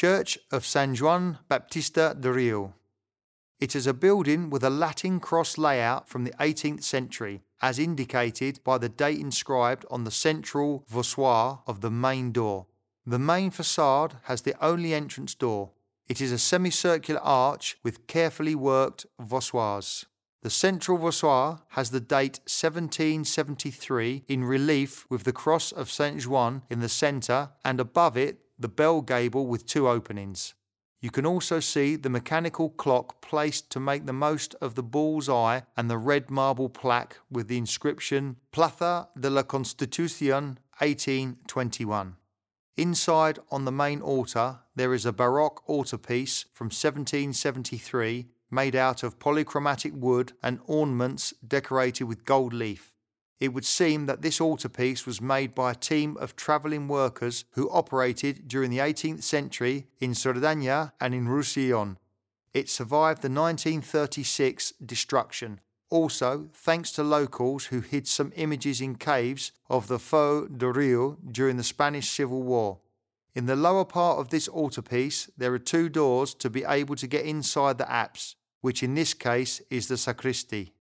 Church of San Juan Baptista de Rio. It is a building with a Latin cross layout from the 18th century, as indicated by the date inscribed on the central voussoir of the main door. The main facade has the only entrance door. It is a semicircular arch with carefully worked voussoirs. The central voussoir has the date 1773 in relief with the cross of Saint Juan in the centre and above it the bell gable with two openings. You can also see the mechanical clock placed to make the most of the bull's eye and the red marble plaque with the inscription Plaza de la Constitución 1821. Inside on the main altar there is a Baroque altarpiece from 1773 made out of polychromatic wood and ornaments decorated with gold leaf. It would seem that this altarpiece was made by a team of travelling workers who operated during the 18th century in Cerdaña and in Roussillon. It survived the 1936 destruction. Also, thanks to locals who hid some images in caves of the Feu de Rio during the Spanish Civil War. In the lower part of this altarpiece, there are two doors to be able to get inside the apse, which in this case is the sacristy.